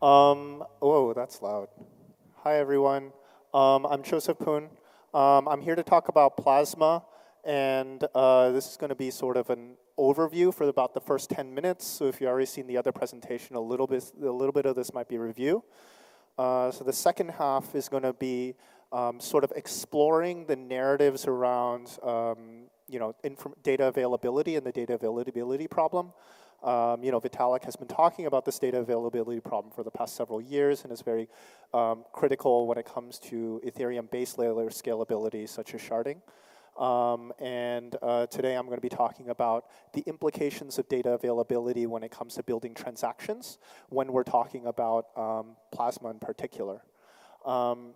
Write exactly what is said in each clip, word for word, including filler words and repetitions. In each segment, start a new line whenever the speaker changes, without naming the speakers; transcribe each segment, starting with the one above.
Um, whoa, that's loud. Hi, everyone. Um, I'm Joseph Poon. Um, I'm here to talk about Plasma, and uh, this is going to be sort of an overview for about the first ten minutes. So if you've already seen the other presentation, a little bit, a little bit of this might be review. Uh, so the second half is going to be um, sort of exploring the narratives around, um, you know, data availability and the data availability problem. Um, you know, Vitalik has been talking about this data availability problem for the past several years and is very um, critical when it comes to Ethereum base layer scalability, such as sharding. Um, and uh, today I'm going to be talking about the implications of data availability when it comes to building transactions when we're talking about um, Plasma in particular. Um,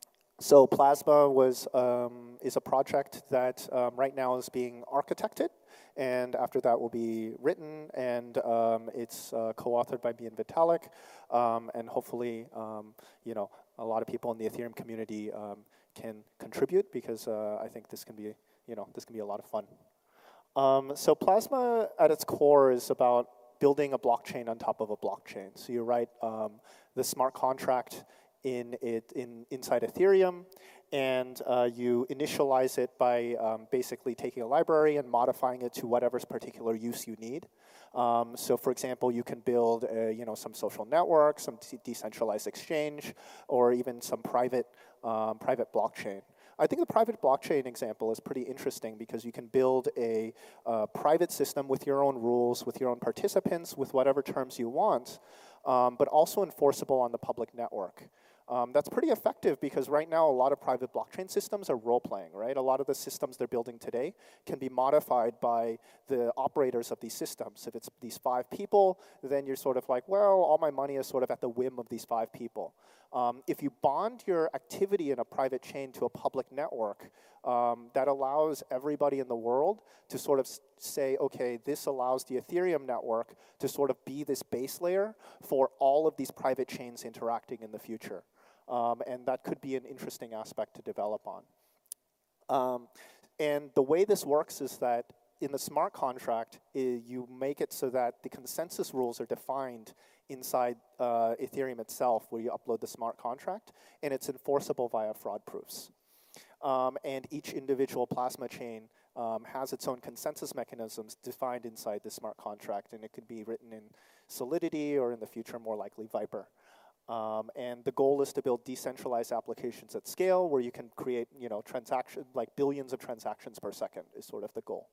so Plasma was, um, is a project that um, right now is being architected, and after that will be written, and um, it's uh, co-authored by me and Vitalik, um, and hopefully, um, you know, a lot of people in the Ethereum community um, can contribute, because uh, I think this can be, you know, this can be a lot of fun. Um, so Plasma at its core is about building a blockchain on top of a blockchain. So you write um, the smart contract in it in inside Ethereum, and uh, you initialize it by um, basically taking a library and modifying it to whatever particular use you need. Um, so, for example, you can build, a, you know, some social network, some decentralized exchange, or even some private um, private blockchain. I think the private blockchain example is pretty interesting because you can build a uh, private system with your own rules, with your own participants, with whatever terms you want, um, but also enforceable on the public network. Um, that's pretty effective because right now a lot of private blockchain systems are role-playing, right? A lot of the systems they're building today can be modified by the operators of these systems. If it's these five people, then you're sort of like, well, all my money is sort of at the whim of these five people. Um, if you bond your activity in a private chain to a public network, um, that allows everybody in the world to sort of say, okay, this allows the Ethereum network to sort of be this base layer for all of these private chains interacting in the future. Um, and that could be an interesting aspect to develop on. Um, and the way this works is that in the smart contract, I, you make it so that the consensus rules are defined inside uh, Ethereum itself, where you upload the smart contract, and it's enforceable via fraud proofs. Um, and each individual Plasma chain um, has its own consensus mechanisms defined inside the smart contract, and it could be written in Solidity or in the future, more likely, Viper. Um, and the goal is to build decentralized applications at scale where you can create, you know, transaction, like billions of transactions per second is sort of the goal,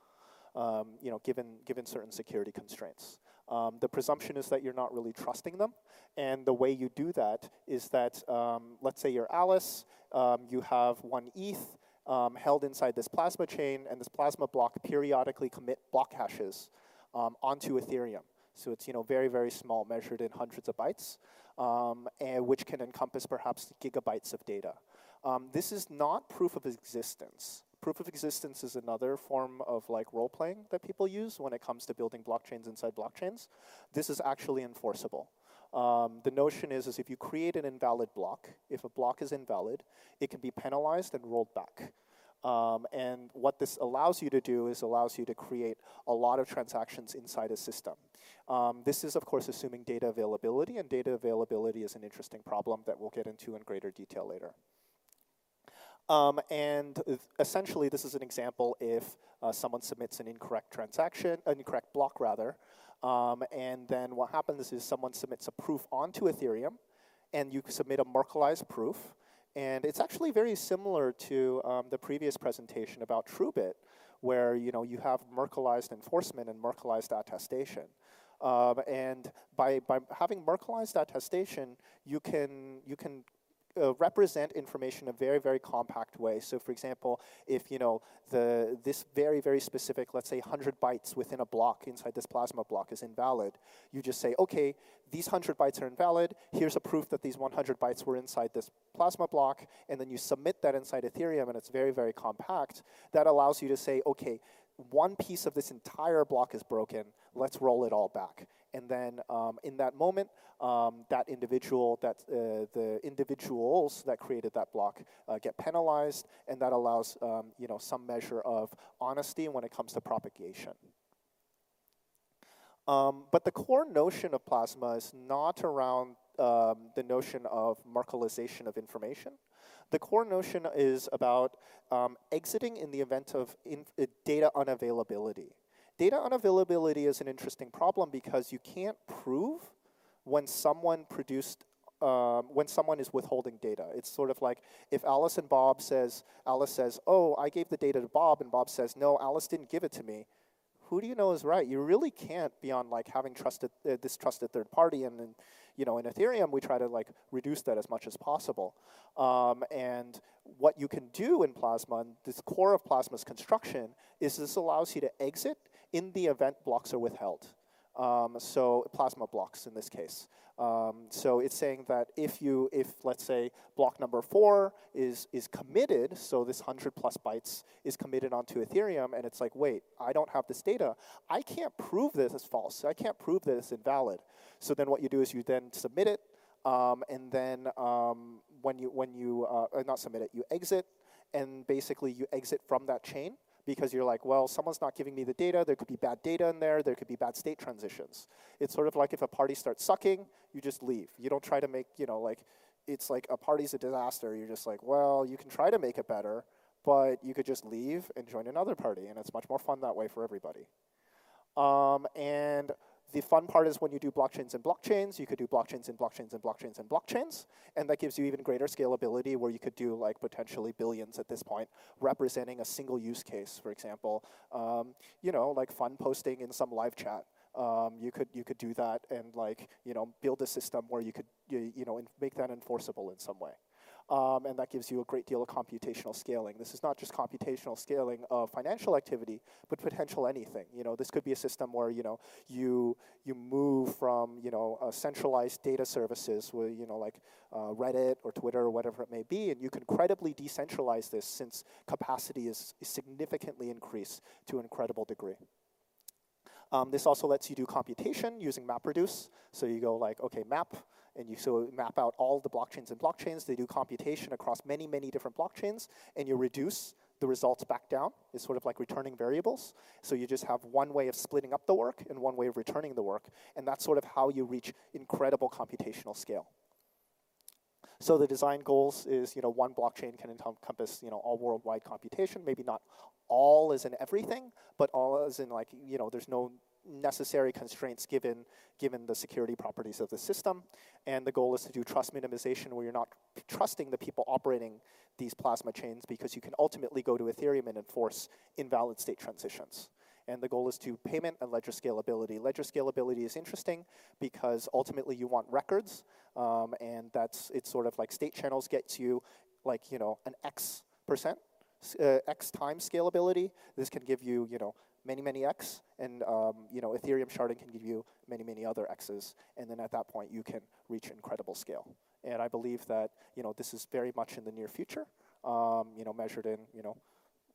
um, you know, given, given certain security constraints. Um, the presumption is that you're not really trusting them, and the way you do that is that, um, let's say you're Alice, um, you have one E T H um, held inside this Plasma chain, and this Plasma block periodically commit block hashes um, onto Ethereum. So it's, you know, very, very small, measured in hundreds of bytes, um, and which can encompass perhaps gigabytes of data. Um, this is not proof of existence. Proof of existence is another form of like role-playing that people use when it comes to building blockchains inside blockchains. This is actually enforceable. Um, the notion is, is if you create an invalid block, if a block is invalid, it can be penalized and rolled back. Um, and what this allows you to do is allows you to create a lot of transactions inside a system. Um, this is, of course, assuming data availability, and data availability is an interesting problem that we'll get into in greater detail later. Um, and essentially, this is an example if uh, someone submits an incorrect transaction, an incorrect block rather, um, and then what happens is someone submits a proof onto Ethereum, and you submit a Merkleized proof. And it's actually very similar to um, the previous presentation about TrueBit, where you know you have Merkleized enforcement and Merkleized attestation. Um, and by by having Merkleized attestation, you can you can uh, represent information in a very very compact way. So, for example, if you know the this very very specific, let's say one hundred bytes within a block inside this Plasma block is invalid, you just say, okay, these one hundred bytes are invalid. Here's a proof that these one hundred bytes were inside this Plasma block, and then you submit that inside Ethereum, and it's very very compact. That allows you to say, okay, one piece of this entire block is broken. Let's roll it all back. And then um, in that moment, um, that individual, that uh, the individuals that created that block uh, get penalized, and that allows um, you know some measure of honesty when it comes to propagation. Um, but the core notion of Plasma is not around um, the notion of Merkleization of information. The core notion is about um, exiting in the event of in, uh, data unavailability. Data unavailability is an interesting problem because you can't prove when someone produced, um, when someone is withholding data. It's sort of like if Alice and Bob says, Alice says, oh, I gave the data to Bob, and Bob says, no, Alice didn't give it to me. Who do you know is right? You really can't, beyond like having trusted uh, this trusted third party, and, and you know in Ethereum we try to like reduce that as much as possible. Um, and what you can do in Plasma, and this core of Plasma's construction, is this allows you to exit in the event blocks are withheld. Um, so Plasma blocks in this case. Um, so it's saying that if you, if let's say block number four is is committed, so this hundred plus bytes is committed onto Ethereum, and it's like, wait, I don't have this data. I can't prove this as false. I can't prove that it's invalid. So then what you do is you then submit it, um, and then um, when you when you uh, not submit it, you exit, and basically you exit from that chain. Because you're like, well, someone's not giving me the data. There could be bad data in there. There could be bad state transitions. It's sort of like if a party starts sucking, you just leave. You don't try to make, you know, like, it's like a party's a disaster. You're just like, well, you can try to make it better, but you could just leave and join another party, and it's much more fun that way for everybody. Um, and the fun part is when you do blockchains and blockchains, you could do blockchains and blockchains and blockchains and blockchains, and that gives you even greater scalability where you could do like potentially billions at this point, representing a single use case, for example. Um, you know, like fun posting in some live chat. Um, you could you could do that and like, you know, build a system where you could, you, you know, make that enforceable in some way. Um, and that gives you a great deal of computational scaling. This is not just computational scaling of financial activity, but potential anything. You know, this could be a system where you know you you move from you know uh, centralized data services, where you know like uh, Reddit or Twitter or whatever it may be, and you can credibly decentralize this since capacity is, is significantly increased to an incredible degree. Um, this also lets you do computation using MapReduce. So you go like, okay, map, and you so map out all the blockchains and blockchains. They do computation across many, many different blockchains, and you reduce the results back down. It's sort of like returning variables. So you just have one way of splitting up the work and one way of returning the work, and that's sort of how you reach incredible computational scale. So the design goals is, you know, one blockchain can encompass, you know, all worldwide computation. Maybe not all as in everything, but all as in like, you know, there's no necessary constraints given given the security properties of the system. And the goal is to do trust minimization where you're not trusting the people operating these Plasma chains because you can ultimately go to Ethereum and enforce invalid state transitions. And the goal is to payment and ledger scalability. Ledger scalability is interesting because ultimately you want records, um, and that's it's sort of like state channels gets you like you know an X percent, uh, X times scalability. This can give you you know many many X, and um, you know Ethereum sharding can give you many many other X's, and then at that point you can reach incredible scale. And I believe that you know this is very much in the near future, um, you know measured in you know.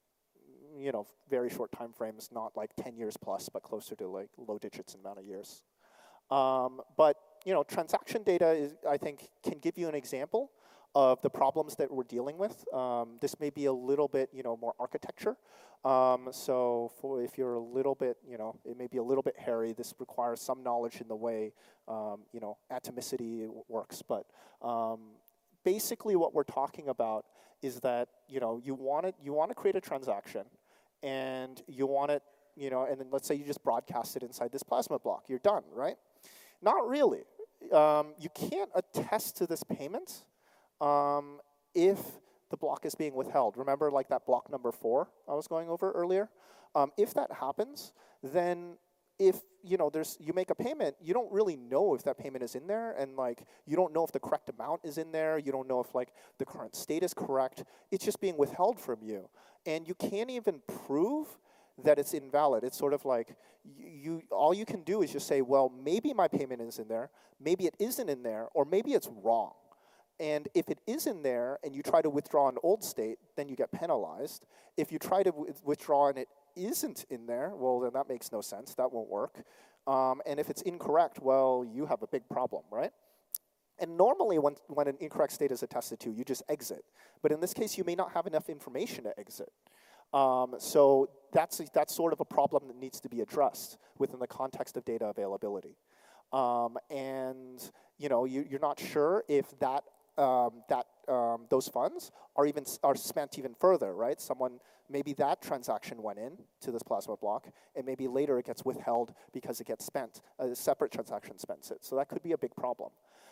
you know, very short time frames, not like ten years plus, but closer to like low digits in amount of years. Um, but, you know, transaction data, is, I think, can give you an example of the problems that we're dealing with. Um, this may be a little bit, you know, more architecture. Um, so for if you're a little bit, you know, it may be a little bit hairy. This requires some knowledge in the way, um, you know, atomicity works. But um, basically what we're talking about is that, you know, you want to you want to create a transaction, and you want it, you know, and then let's say you just broadcast it inside this Plasma block. You're done, right? Not really. Um, you can't attest to this payment um, if the block is being withheld. Remember, like that block number four I was going over earlier? Um, if that happens, then if you know there's you make a payment, you don't really know if that payment is in there, and like you don't know if the correct amount is in there. You don't know if like the current state is correct. It's just being withheld from you, and you can't even prove that it's invalid. It's sort of like you, you all you can do is just say, well, maybe my payment is in there, maybe it isn't in there, or maybe it's wrong. And if it is in there and you try to withdraw an old state, then you get penalized. If you try to w withdraw and it isn't in there, well, then that makes no sense. That won't work. Um, and if it's incorrect, well, you have a big problem, right? And normally when, when an incorrect state is attested to, you just exit. But in this case, you may not have enough information to exit. Um, so that's, that's sort of a problem that needs to be addressed within the context of data availability. Um, and you know, you, you're not sure if that um, that um, those funds are even are spent even further, right? Someone, maybe that transaction went in to this Plasma block, and maybe later it gets withheld because it gets spent. A separate transaction spends it. So that could be a big problem.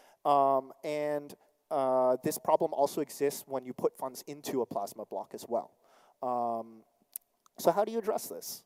Um, and uh, this problem also exists when you put funds into a Plasma block as well. Um, so how do you address this?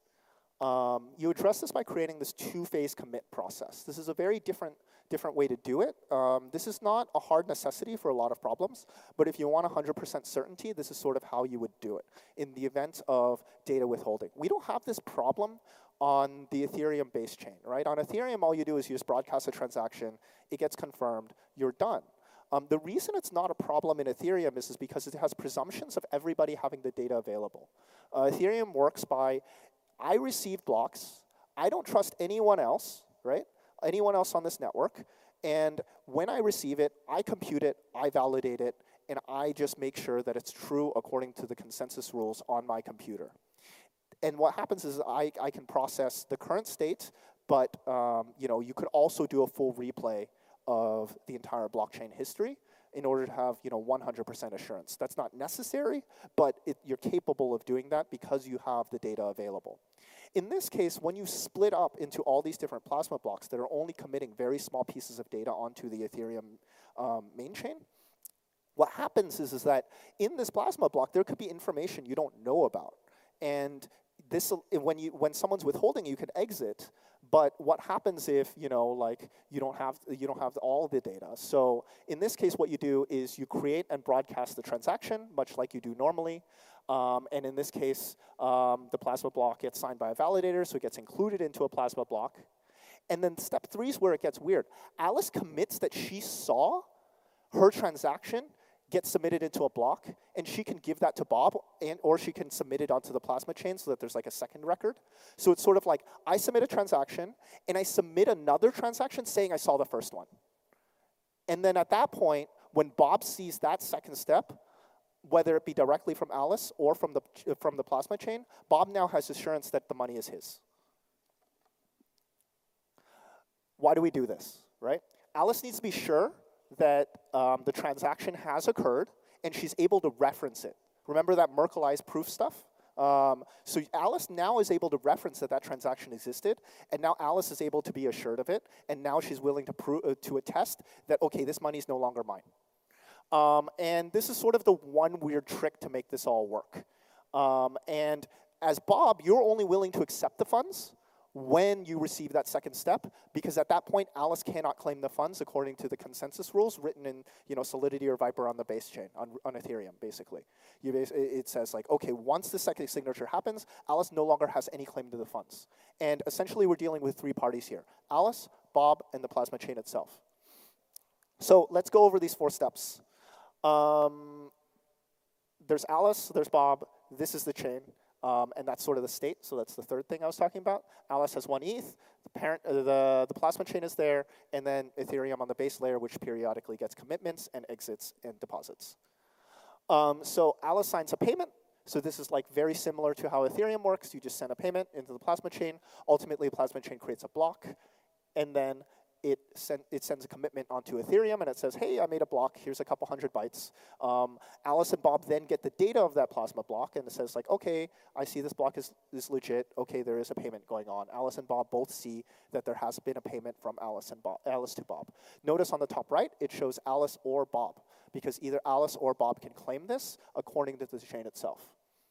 Um, you address this by creating this two-phase commit process. This is a very different, different way to do it. Um, this is not a hard necessity for a lot of problems, but if you want one hundred percent certainty, this is sort of how you would do it in the event of data withholding. We don't have this problem on the Ethereum base chain, right? On Ethereum, all you do is you just broadcast a transaction, it gets confirmed, you're done. Um, the reason it's not a problem in Ethereum is, is because it has presumptions of everybody having the data available. Uh, Ethereum works by, I receive blocks, I don't trust anyone else, right? Anyone else on this network, and when I receive it, I compute it, I validate it, and I just make sure that it's true according to the consensus rules on my computer. And what happens is I, I can process the current state, but um, you know, you could also do a full replay of the entire blockchain history in order to have, you know, one hundred percent assurance. That's not necessary, but it, you're capable of doing that because you have the data available. In this case, when you split up into all these different Plasma blocks that are only committing very small pieces of data onto the Ethereum um, main chain, what happens is, is that in this Plasma block, there could be information you don't know about. And this, when, you, when someone's withholding, you can exit. But what happens if, you know, like you don't have you don't have all the data? So in this case, what you do is you create and broadcast the transaction, much like you do normally. Um, and in this case, um, the Plasma block gets signed by a validator, so it gets included into a Plasma block. And then step three is where it gets weird. Alice commits that she saw her transaction get submitted into a block, and she can give that to Bob, and or she can submit it onto the Plasma chain so that there's like a second record. So it's sort of like, I submit a transaction, and I submit another transaction saying I saw the first one. And then at that point, when Bob sees that second step, whether it be directly from Alice or from the, from the Plasma chain, Bob now has assurance that the money is his. Why do we do this, right? Alice needs to be sure that um, the transaction has occurred, and she's able to reference it. Remember that Merkleized proof stuff? Um, so Alice now is able to reference that that transaction existed, and now Alice is able to be assured of it, and now she's willing to, prove, uh, to attest that, okay, this money is no longer mine. Um, and this is sort of the one weird trick to make this all work. Um, and as Bob, you're only willing to accept the funds when you receive that second step, because at that point, Alice cannot claim the funds according to the consensus rules written in, you know, Solidity or Viper on the base chain, on, on Ethereum, basically. You bas it says, like, okay, once the second signature happens, Alice no longer has any claim to the funds. And essentially, we're dealing with three parties here: Alice, Bob, and the Plasma chain itself. So let's go over these four steps. Um, there's Alice, there's Bob, this is the chain. Um, and that's sort of the state, so that's the third thing I was talking about. Alice has one E T H, the, parent, uh, the, the Plasma chain is there, and then Ethereum on the base layer, which periodically gets commitments and exits and deposits. Um, so Alice signs a payment. So this is like very similar to how Ethereum works. You just send a payment into the Plasma chain. Ultimately, Plasma chain creates a block, and then It, send, it sends a commitment onto Ethereum, and it says, hey, I made a block. Here's a couple hundred bytes. Um, Alice and Bob then get the data of that Plasma block, and it says, like, okay, I see this block is, is legit. Okay, there is a payment going on. Alice and Bob both see that there has been a payment from Alice, and Bob, Alice to Bob. Notice on the top right, it shows Alice or Bob, because either Alice or Bob can claim this according to the chain itself.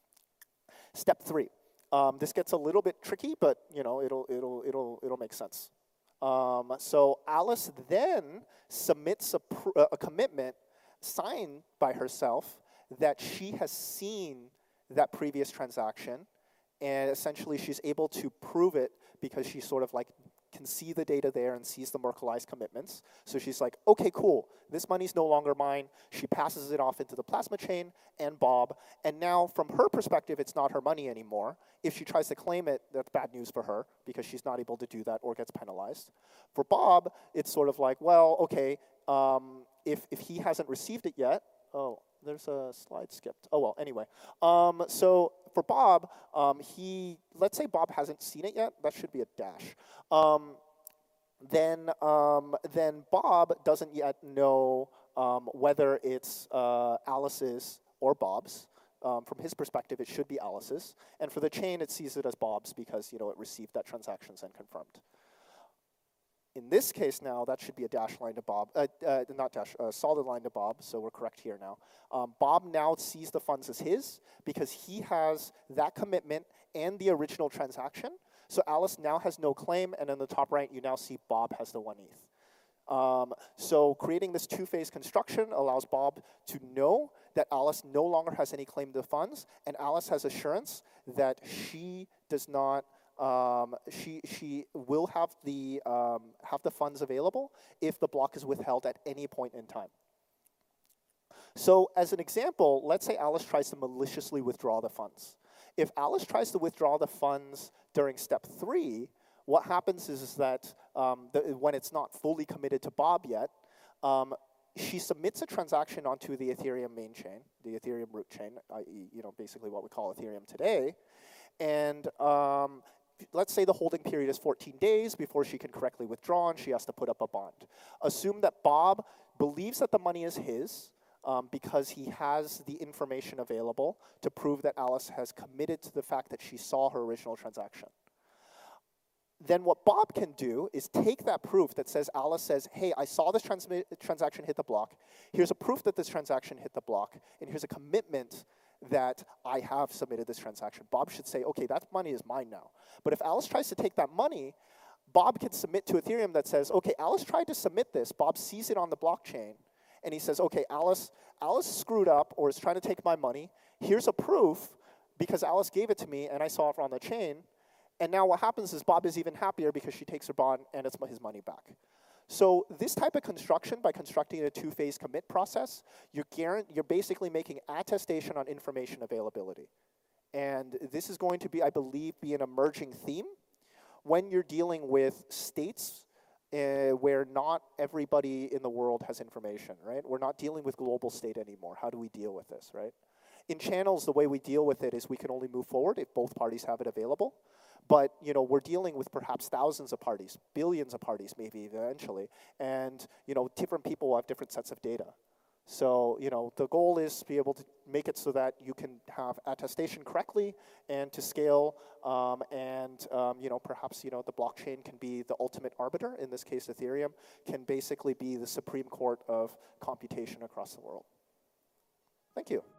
Step three. Um, this gets a little bit tricky, but you know, it'll, it'll, it'll, it'll make sense. Um, so Alice then submits a, pr a commitment signed by herself that she has seen that previous transaction, and essentially she's able to prove it because she sort of like can see the data there and sees the Merkleized commitments. So she's like, okay, cool, this money's no longer mine. She passes it off into the Plasma chain and Bob, and now from her perspective, it's not her money anymore. If she tries to claim it, that's bad news for her because she's not able to do that or gets penalized. For Bob, it's sort of like, well, okay, um, if, if he hasn't received it yet, oh, there's a slide skipped. Oh, well, anyway. Um, so for Bob, um, he, let's say Bob hasn't seen it yet. That should be a dash. Um, then um, then Bob doesn't yet know um, whether it's uh, Alice's or Bob's. Um, from his perspective, it should be Alice's, and for the chain, it sees it as Bob's because you know it received that transactions and confirmed. In this case now, that should be a dash line to Bob, uh, uh, not dash, uh, solid line to Bob, so we're correct here now. Um, Bob now sees the funds as his because he has that commitment and the original transaction. So Alice now has no claim, and in the top right, you now see Bob has the one E T H. Um, so creating this two-phase construction allows Bob to know that Alice no longer has any claim to the funds, and Alice has assurance that she does not Um, she she will have the um, have the funds available if the block is withheld at any point in time. So as an example, let's say Alice tries to maliciously withdraw the funds. If Alice tries to withdraw the funds during step three, what happens is, is that um, the, when it's not fully committed to Bob yet, um, she submits a transaction onto the Ethereum main chain, the Ethereum root chain, that is, you know, basically what we call Ethereum today, and um, let's say the holding period is fourteen days before she can correctly withdraw, and she has to put up a bond. Assume that Bob believes that the money is his um, because he has the information available to prove that Alice has committed to the fact that she saw her original transaction. Then what Bob can do is take that proof that says Alice says, hey, I saw this trans transaction hit the block. Here's a proof that this transaction hit the block, and here's a commitment that I have submitted this transaction. Bob should say, okay, that money is mine now. But if Alice tries to take that money, Bob can submit to Ethereum that says, okay, Alice tried to submit this. Bob sees it on the blockchain, and he says, okay, Alice, Alice screwed up or is trying to take my money. Here's a proof because Alice gave it to me, and I saw it on the chain. And now what happens is Bob is even happier because she takes her bond, and it's his money back. So this type of construction, by constructing a two-phase commit process, you're, you're basically making attestation on information availability. And this is going to be, I believe, be an emerging theme when you're dealing with states uh, where not everybody in the world has information, right? We're not dealing with global state anymore. How do we deal with this, right? In channels, the way we deal with it is we can only move forward if both parties have it available. But you know, we're dealing with perhaps thousands of parties, billions of parties maybe eventually, and you know, different people will have different sets of data. So you know, the goal is to be able to make it so that you can have attestation correctly and to scale, um, and um, you know, perhaps you know, the blockchain can be the ultimate arbiter. In this case, Ethereum can basically be the Supreme Court of computation across the world. Thank you.